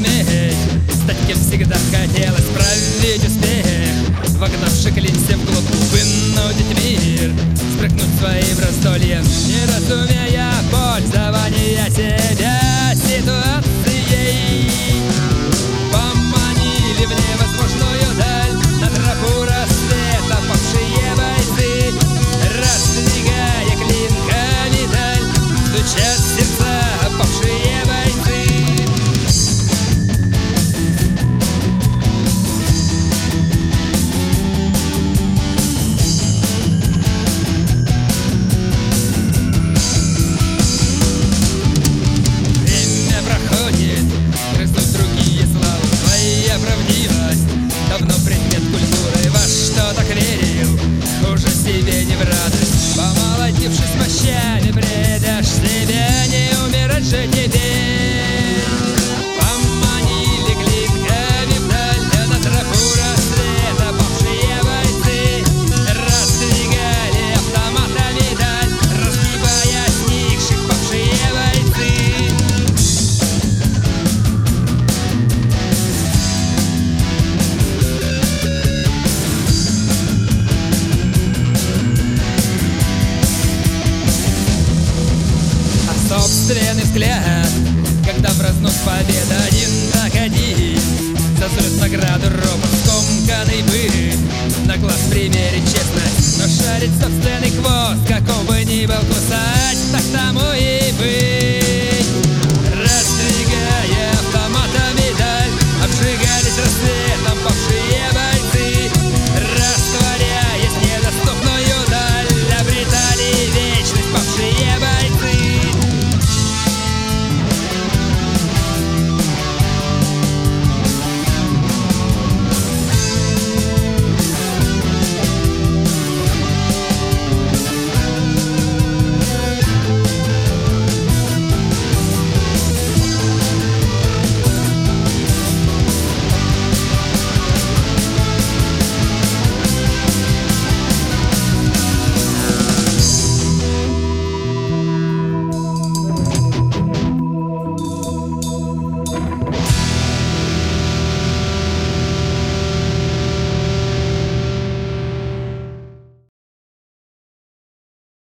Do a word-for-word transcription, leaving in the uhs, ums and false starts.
суметь стать кем всегда хотелось, проявить успех, вогнавши клин всем в глотку, вынудить мир спрыгнуть своим раздольем, не разумея пользования себя ситуацией. Поманили в невозможную даль, на тропу рассвета павшие бойцы, раздвигая клинками даль, стучат в сердца павшие бойцы. Время проходит, растут другие славы, твоя правдивость давно предмет культуры. Во что так верил, уже себе не в радость, помолодившись мощами, предашь себе, не умирать же теперь. Поманили клинками вдаль, на тропу рассвета павшие бойцы, раздвигали автоматами даль, разгибая сникших павшие бойцы. А собственный взгляд, когда в разнос победа, один так один зазрет награду робот, скомканный бы на глаз примерить честность, но шарить собственный хвост, каков бы ни был